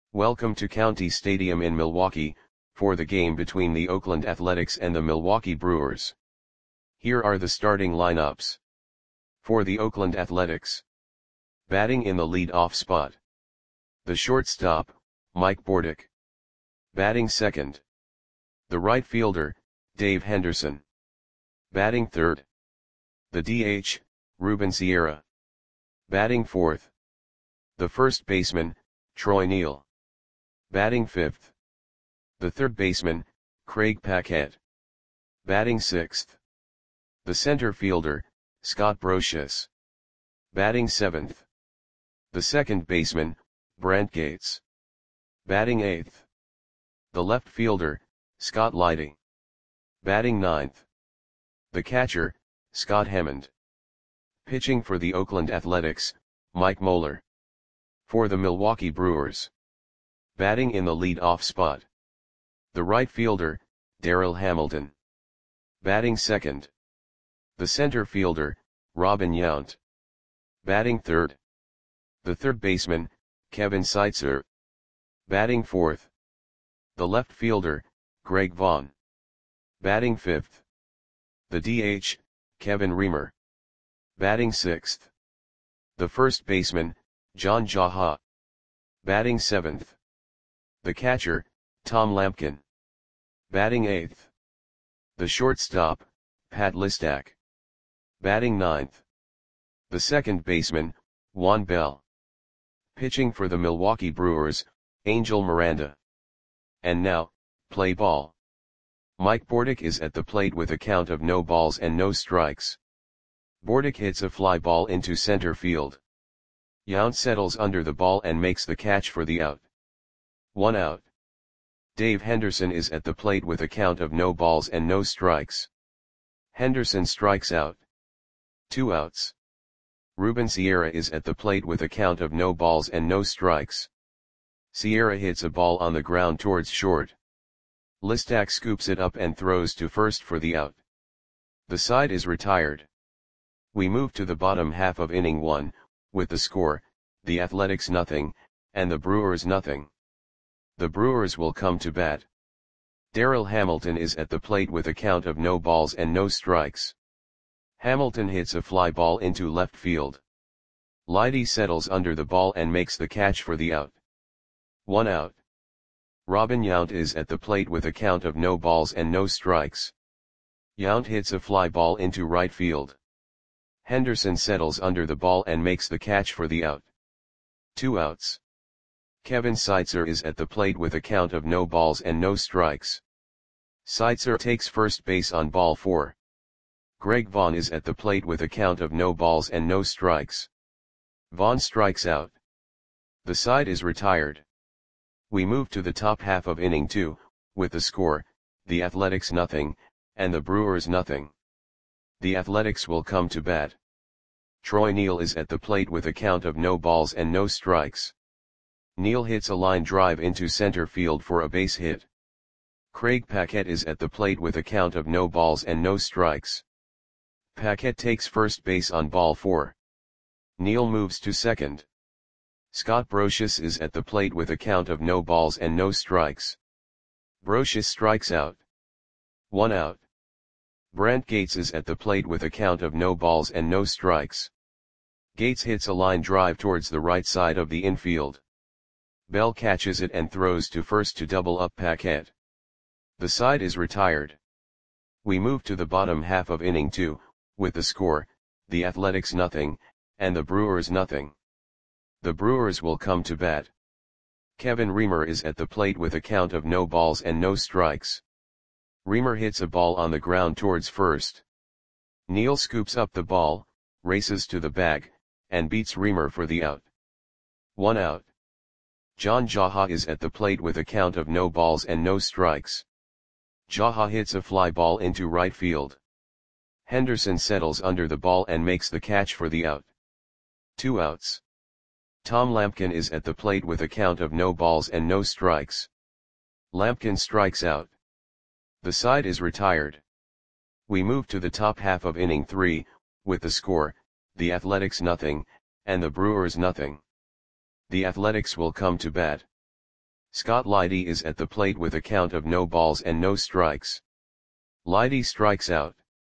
Welcome to County Stadium in Milwaukee, for the game between the Oakland Athletics and the Milwaukee Brewers. Here are the starting lineups. For the Oakland Athletics. Batting in the lead-off spot. The shortstop, Mike Bordick. Batting second. The right fielder, Dave Henderson. Batting third. The DH, Ruben Sierra. Batting fourth. The first baseman, Troy Neal. Batting fifth. The third baseman, Craig Paquette. Batting sixth. The center fielder, Scott Brosius. Batting seventh. The second baseman, Brent Gates. Batting eighth. The left fielder, Scott Lighty. Batting ninth. The catcher, Scott Hammond. Pitching for the Oakland Athletics, Mike Moeller. For the Milwaukee Brewers. Batting in the lead-off spot. The right fielder, Darryl Hamilton. Batting second. The center fielder, Robin Yount. Batting third. The third baseman, Kevin Seitzer. Batting fourth. The left fielder, Greg Vaughn. Batting fifth. The DH, Kevin Reamer. Batting sixth. The first baseman, John Jaha. Batting seventh. The catcher, Tom Lampkin. Batting eighth. The shortstop, Pat Listak. Batting ninth. The second baseman, Juan Bell. Pitching for the Milwaukee Brewers, Angel Miranda. And now, play ball. Mike Bordick is at the plate with a count of no balls and no strikes. Bordick hits a fly ball into center field. Yount settles under the ball and makes the catch for the out. 1 out. Dave Henderson is at the plate with a count of no balls and no strikes. Henderson strikes out. 2 outs. Ruben Sierra is at the plate with a count of no balls and no strikes. Sierra hits a ball on the ground towards short. Listak scoops it up and throws to first for the out. The side is retired. We move to the bottom half of inning 1, with the score, the Athletics nothing, and the Brewers nothing. The Brewers will come to bat. Darryl Hamilton is at the plate with a count of no balls and no strikes. Hamilton hits a fly ball into left field. Lighty settles under the ball and makes the catch for the out. 1 out. Robin Yount is at the plate with a count of no balls and no strikes. Yount hits a fly ball into right field. Henderson settles under the ball and makes the catch for the out. 2 outs. Kevin Seitzer is at the plate with a count of no balls and no strikes. Seitzer takes first base on ball 4. Greg Vaughn is at the plate with a count of no balls and no strikes. Vaughn strikes out. The side is retired. We move to the top half of inning 2, with the score, the Athletics nothing, and the Brewers nothing. The Athletics will come to bat. Troy Neal is at the plate with a count of no balls and no strikes. Neal hits a line drive into center field for a base hit. Craig Paquette is at the plate with a count of no balls and no strikes. Paquette takes first base on ball 4. Neal moves to second. Scott Brosius is at the plate with a count of no balls and no strikes. Brosius strikes out. 1 out. Brent Gates is at the plate with a count of no balls and no strikes. Gates hits a line drive towards the right side of the infield. Bell catches it and throws to first to double up Paquette. The side is retired. We move to the bottom half of inning 2, with the score, the Athletics nothing, and the Brewers nothing. The Brewers will come to bat. Kevin Reamer is at the plate with a count of no balls and no strikes. Reamer hits a ball on the ground towards first. Neal scoops up the ball, races to the bag, and beats Reamer for the out. 1 out. John Jaha is at the plate with a count of no balls and no strikes. Jaha hits a fly ball into right field. Henderson settles under the ball and makes the catch for the out. 2 outs. Tom Lampkin is at the plate with a count of no balls and no strikes. Lampkin strikes out. The side is retired. We move to the top half of inning 3, with the score, the Athletics nothing, and the Brewers nothing. The Athletics will come to bat. Scott Leidy is at the plate with a count of no balls and no strikes. Leidy strikes out.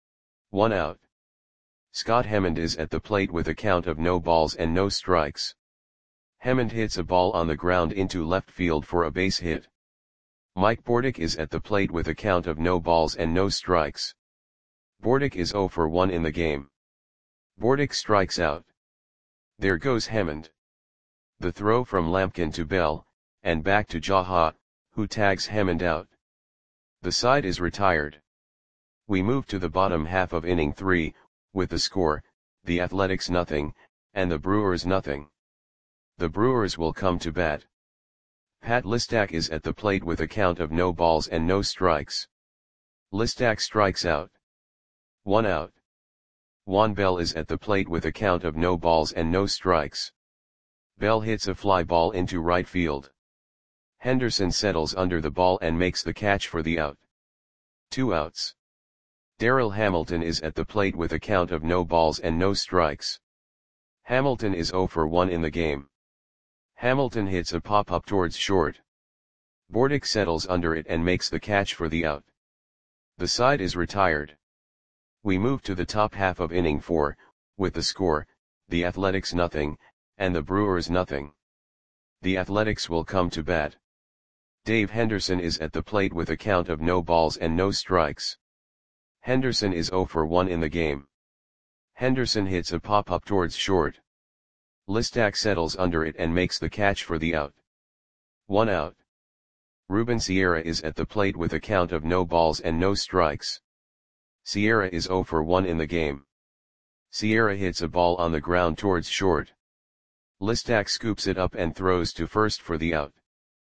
1 out. Scott Hemmond is at the plate with a count of no balls and no strikes. Hemmond hits a ball on the ground into left field for a base hit. Mike Bordick is at the plate with a count of no balls and no strikes. Bordick is 0 for 1 in the game. Bordick strikes out. There goes Hemmond. The throw from Lampkin to Bell, and back to Jaha, who tags Hemmond out. The side is retired. We move to the bottom half of inning 3, with the score, the Athletics nothing, and the Brewers nothing. The Brewers will come to bat. Pat Listak is at the plate with a count of no balls and no strikes. Listak strikes out. 1 out. Juan Bell is at the plate with a count of no balls and no strikes. Bell hits a fly ball into right field. Henderson settles under the ball and makes the catch for the out. 2 outs. Darryl Hamilton is at the plate with a count of no balls and no strikes. Hamilton is 0 for 1 in the game. Hamilton hits a pop-up towards short. Bordick settles under it and makes the catch for the out. The side is retired. We move to the top half of inning 4, with the score, the Athletics nothing, and the Brewers nothing. The Athletics will come to bat. Dave Henderson is at the plate with a count of no balls and no strikes. Henderson is 0 for 1 in the game. Henderson hits a pop-up towards short. Listak settles under it and makes the catch for the out. 1 out. Ruben Sierra is at the plate with a count of no balls and no strikes. Sierra is 0 for 1 in the game. Sierra hits a ball on the ground towards short. Listak scoops it up and throws to first for the out.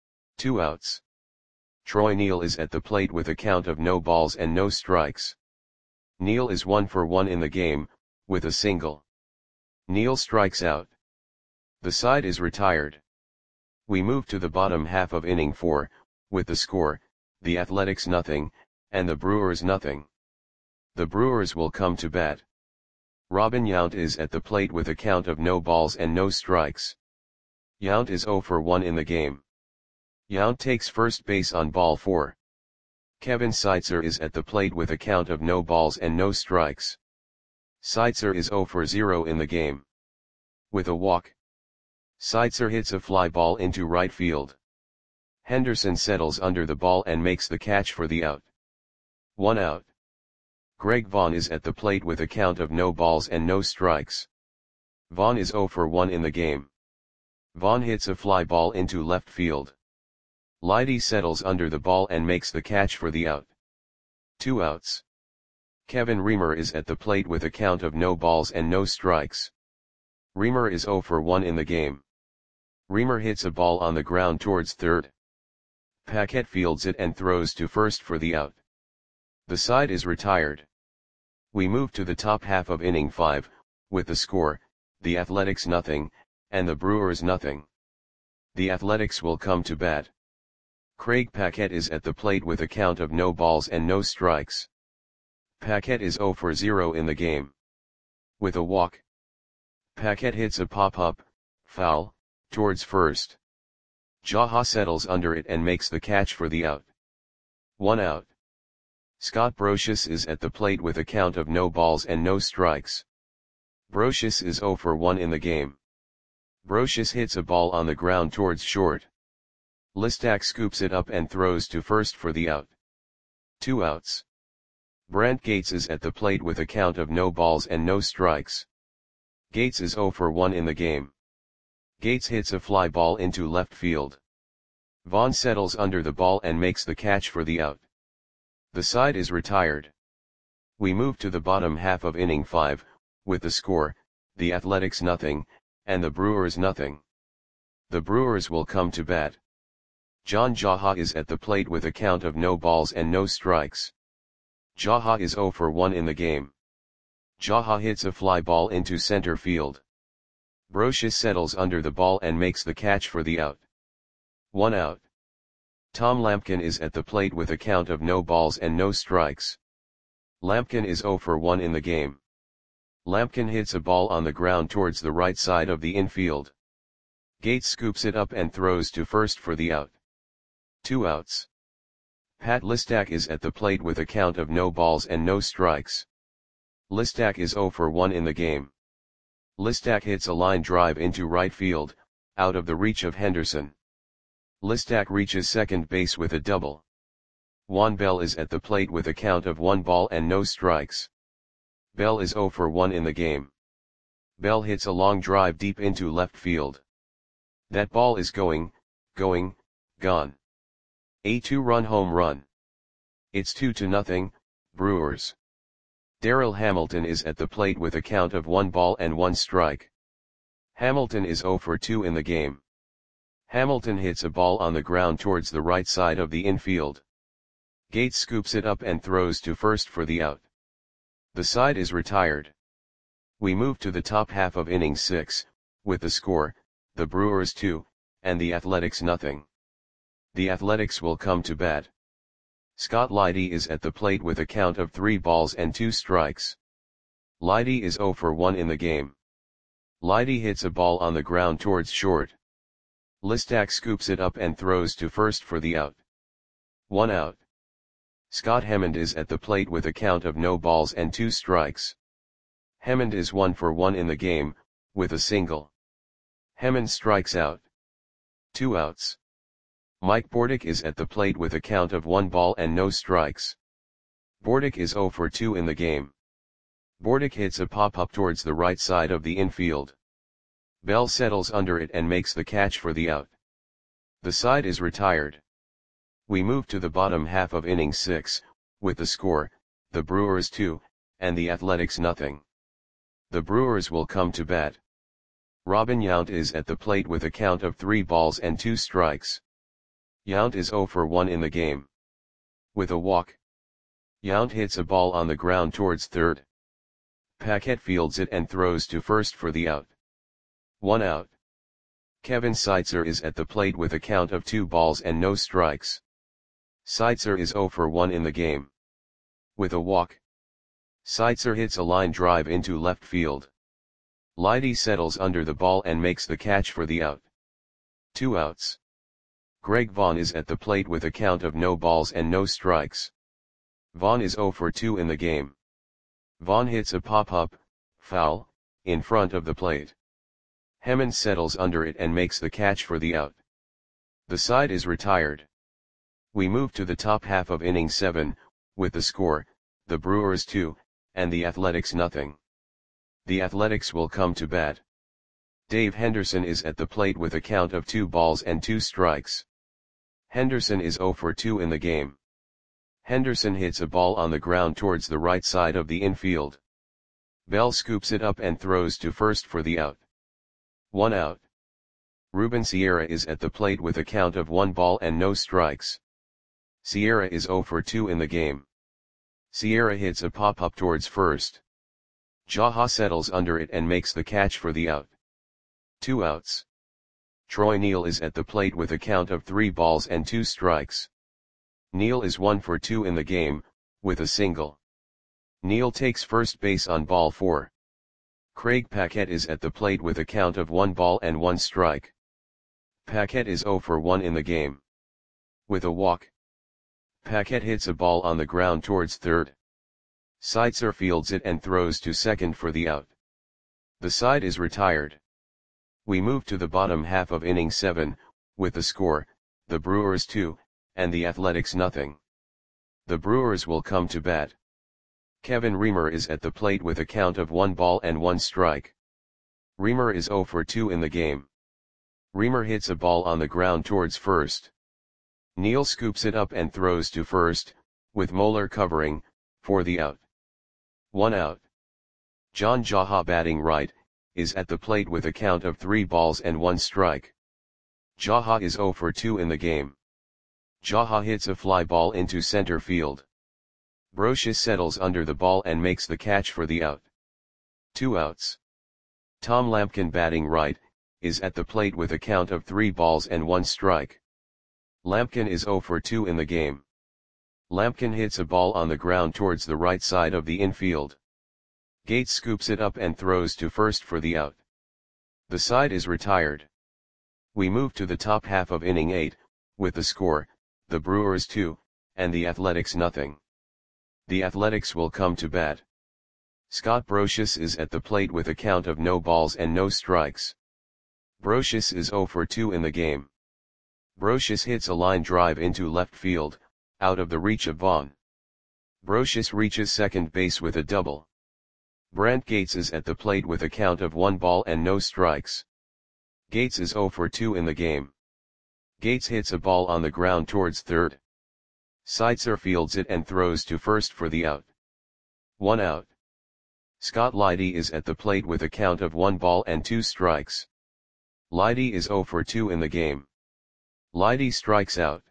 2 outs. Troy Neal is at the plate with a count of no balls and no strikes. Neal is 1 for 1 in the game, with a single. Neal strikes out. The side is retired. We move to the bottom half of inning 4, with the score, the Athletics nothing, and the Brewers nothing. The Brewers will come to bat. Robin Yount is at the plate with a count of no balls and no strikes. Yount is 0 for 1 in the game. Yount takes first base on ball 4. Kevin Seitzer is at the plate with a count of no balls and no strikes. Seitzer is 0 for 0 in the game. With a walk. Seitzer hits a fly ball into right field. Henderson settles under the ball and makes the catch for the out. 1 out. Greg Vaughn is at the plate with a count of no balls and no strikes. Vaughn is 0 for 1 in the game. Vaughn hits a fly ball into left field. Leidy settles under the ball and makes the catch for the out. 2 outs. Kevin Reamer is at the plate with a count of no balls and no strikes. Reamer is 0 for 1 in the game. Reamer hits a ball on the ground towards third. Paquette fields it and throws to first for the out. The side is retired. We move to the top half of inning 5, with the score, the Athletics nothing, and the Brewers nothing. The Athletics will come to bat. Craig Paquette is at the plate with a count of no balls and no strikes. Paquette is 0 for 0 in the game. With a walk. Paquette hits a pop-up, foul, towards first. Jaha settles under it and makes the catch for the out. 1 out. Scott Brosius is at the plate with a count of no balls and no strikes. Brosius is 0 for 1 in the game. Brosius hits a ball on the ground towards short. Listak scoops it up and throws to first for the out. 2 outs. Brant Gates is at the plate with a count of no balls and no strikes. Gates is 0 for 1 in the game. Gates hits a fly ball into left field. Vaughn settles under the ball and makes the catch for the out. The side is retired. We move to the bottom half of inning 5, with the score, the Athletics nothing, and the Brewers nothing. The Brewers will come to bat. John Jaha is at the plate with a count of no balls and no strikes. Jaha is 0 for 1 in the game. Jaha hits a fly ball into center field. Brosius settles under the ball and makes the catch for the out. 1 out. Tom Lampkin is at the plate with a count of no balls and no strikes. Lampkin is 0 for 1 in the game. Lampkin hits a ball on the ground towards the right side of the infield. Gates scoops it up and throws to first for the out. 2 outs. Pat Listak is at the plate with a count of no balls and no strikes. Listak is 0 for 1 in the game. Listak hits a line drive into right field, out of the reach of Henderson. Listak reaches second base with a double. Juan Bell is at the plate with a count of 1 ball and no strikes. Bell is 0 for 1 in the game. Bell hits a long drive deep into left field. That ball is gone. A 2-run home run. It's 2-0, Brewers. Darryl Hamilton is at the plate with a count of 1 ball and 1 strike. Hamilton is 0 for 2 in the game. Hamilton hits a ball on the ground towards the right side of the infield. Gates scoops it up and throws to first for the out. The side is retired. We move to the top half of inning 6, with the score, the Brewers 2, and the Athletics nothing. The Athletics will come to bat. Scott Leidy is at the plate with a count of 3 balls and 2 strikes. Leidy is 0 for 1 in the game. Leidy hits a ball on the ground towards short. Listak scoops it up and throws to first for the out. 1 out. Scott Hemond is at the plate with a count of no balls and 2 strikes. Hemond is 1 for 1 in the game, with a single. Hemond strikes out. 2 outs. Mike Bordick is at the plate with a count of 1 ball and no strikes. Bordick is 0 for 2 in the game. Bordick hits a pop-up towards the right side of the infield. Bell settles under it and makes the catch for the out. The side is retired. We move to the bottom half of inning 6, with the score, the Brewers 2, and the Athletics nothing. The Brewers will come to bat. Robin Yount is at the plate with a count of 3 balls and 2 strikes. Yount is 0 for 1 in the game. With a walk. Yount hits a ball on the ground towards third. Paquette fields it and throws to first for the out. 1 out. Kevin Seitzer is at the plate with a count of 2 balls and no strikes. Seitzer is 0 for 1 in the game. With a walk. Seitzer hits a line drive into left field. Leidy settles under the ball and makes the catch for the out. 2 outs. Greg Vaughn is at the plate with a count of no balls and no strikes. Vaughn is 0 for 2 in the game. Vaughn hits a pop-up, foul, in front of the plate. Hemond settles under it and makes the catch for the out. The side is retired. We move to the top half of inning 7, with the score, the Brewers 2, and the Athletics nothing. The Athletics will come to bat. Dave Henderson is at the plate with a count of 2 balls and 2 strikes. Henderson is 0 for 2 in the game. Henderson hits a ball on the ground towards the right side of the infield. Bell scoops it up and throws to first for the out. 1 out. Ruben Sierra is at the plate with a count of 1 ball and no strikes. Sierra is 0 for 2 in the game. Sierra hits a pop-up towards first. Jaha settles under it and makes the catch for the out. 2 outs. Troy Neal is at the plate with a count of 3 balls and 2 strikes. Neal is 1 for 2 in the game, with a single. Neal takes first base on ball 4. Craig Paquette is at the plate with a count of 1 ball and 1 strike. Paquette is 0 for 1 in the game. With a walk. Paquette hits a ball on the ground towards third. Seitzer fields it and throws to second for the out. The side is retired. We move to the bottom half of inning 7, with the score, the Brewers 2, and the Athletics nothing. The Brewers will come to bat. Kevin Reamer is at the plate with a count of 1 ball and 1 strike. Reamer is 0 for 2 in the game. Reamer hits a ball on the ground towards first. Neal scoops it up and throws to first, with Moeller covering, for the out. 1 out. John Jaha batting right, is at the plate with a count of 3 balls and 1 strike. Jaha is 0 for 2 in the game. Jaha hits a fly ball into center field. Brosius settles under the ball and makes the catch for the out. 2 outs. Tom Lampkin batting right, is at the plate with a count of 3 balls and 1 strike. Lampkin is 0 for 2 in the game. Lampkin hits a ball on the ground towards the right side of the infield. Gates scoops it up and throws to first for the out. The side is retired. We move to the top half of inning 8, with the score, the Brewers 2, and the Athletics nothing. The Athletics will come to bat. Scott Brosius is at the plate with a count of no balls and no strikes. Brosius is 0 for 2 in the game. Brosius hits a line drive into left field, out of the reach of Vaughn. Brosius reaches second base with a double. Brant Gates is at the plate with a count of 1 ball and no strikes. Gates is 0 for 2 in the game. Gates hits a ball on the ground towards third. Seitzer fields it and throws to first for the out. 1 out. Scott Leidy is at the plate with a count of 1 ball and 2 strikes. Leidy is 0 for 2 in the game. Leidy strikes out.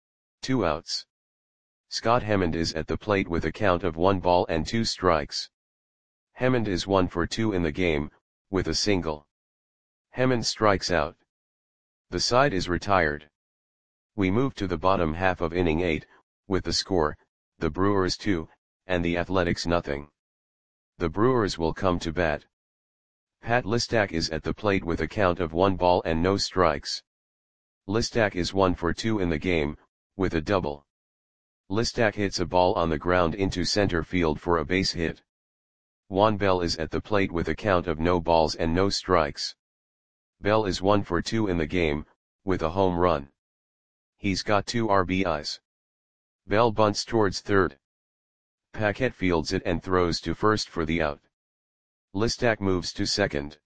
2 outs. Scott Hemmond is at the plate with a count of 1 ball and 2 strikes. Hemmond is 1 for 2 in the game, with a single. Hemmond strikes out. The side is retired. We move to the bottom half of inning 8, with the score, the Brewers 2, and the Athletics nothing. The Brewers will come to bat. Pat Listak is at the plate with a count of 1 ball and no strikes. Listak is 1 for 2 in the game, with a double. Listak hits a ball on the ground into center field for a base hit. Juan Bell is at the plate with a count of no balls and no strikes. Bell is 1 for 2 in the game, with a home run. He's got 2 RBIs. Bell bunts towards third. Paquette fields it and throws to first for the out. Listak moves to second.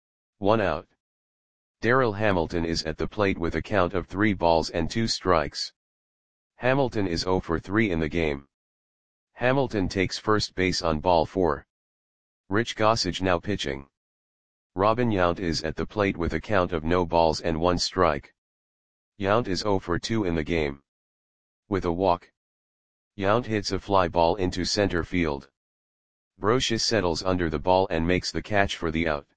1 out. Darryl Hamilton is at the plate with a count of 3 balls and 2 strikes. Hamilton is 0 for 3 in the game. Hamilton takes first base on ball 4. Rich Gossage now pitching. Robin Yount is at the plate with a count of no balls and 1 strike. Yount is 0 for 2 in the game. With a walk. Yount hits a fly ball into center field. Brosius settles under the ball and makes the catch for the out.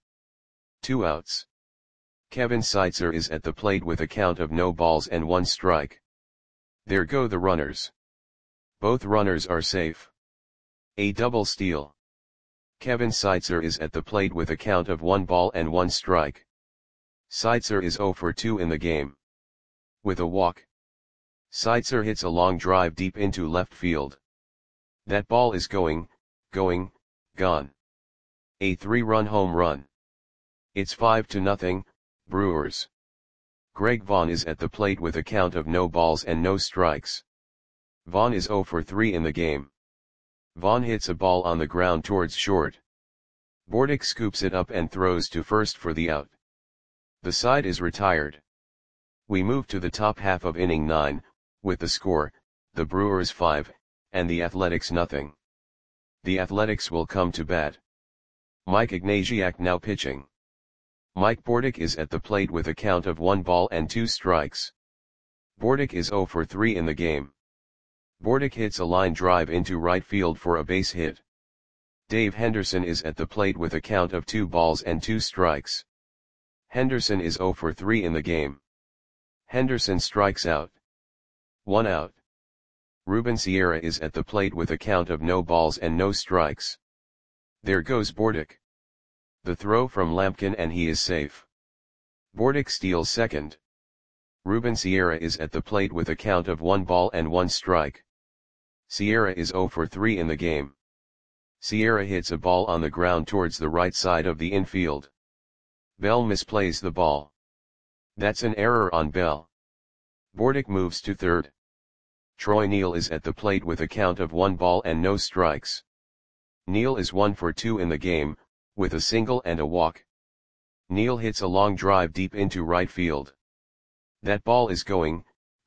2 outs. Kevin Seitzer is at the plate with a count of no balls and 1 strike. There go the runners. Both runners are safe. A double steal. Kevin Seitzer is at the plate with a count of 1 ball and 1 strike. Seitzer is 0 for 2 in the game. With a walk. Seitzer hits a long drive deep into left field. That ball is gone. A 3-run home run. It's 5-0, Brewers. Greg Vaughn is at the plate with a count of no balls and no strikes. Vaughn is 0 for 3 in the game. Vaughn hits a ball on the ground towards short. Bordick scoops it up and throws to first for the out. The side is retired. We move to the top half of inning 9, with the score, the Brewers 5, and the Athletics nothing. The Athletics will come to bat. Mike Ignatiak now pitching. Mike Bordick is at the plate with a count of 1 ball and 2 strikes. Bordick is 0 for 3 in the game. Bordick hits a line drive into right field for a base hit. Dave Henderson is at the plate with a count of 2 balls and 2 strikes. Henderson is 0 for 3 in the game. Henderson strikes out. 1 out. Ruben Sierra is at the plate with a count of no balls and no strikes. There goes Bordick. The throw from Lampkin and he is safe. Bordick steals second. Ruben Sierra is at the plate with a count of 1 ball and 1 strike. Sierra is 0 for 3 in the game. Sierra hits a ball on the ground towards the right side of the infield. Bell misplays the ball. That's an error on Bell. Bordick moves to third. Troy Neal is at the plate with a count of 1 ball and no strikes. Neal is 1 for 2 in the game, with a single and a walk. Neal hits a long drive deep into right field. That ball is gone.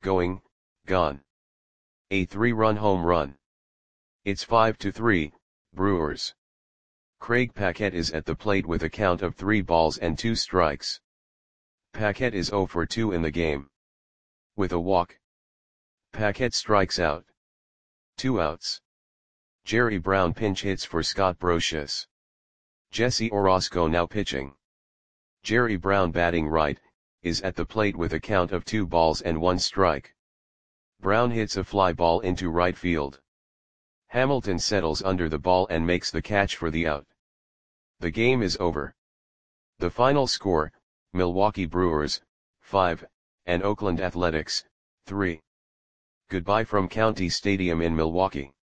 A 3-run home run. It's 5-3, Brewers. Craig Paquette is at the plate with a count of 3 balls and 2 strikes. Paquette is 0 for 2 in the game. With a walk. Paquette strikes out. 2 outs. Jerry Brown pinch hits for Scott Brosius. Jesse Orosco now pitching. Jerry Brown batting right, is at the plate with a count of 2 balls and 1 strike. Brown hits a fly ball into right field. Hamilton settles under the ball and makes the catch for the out. The game is over. The final score, Milwaukee Brewers, 5, and Oakland Athletics, 3. Goodbye from County Stadium in Milwaukee.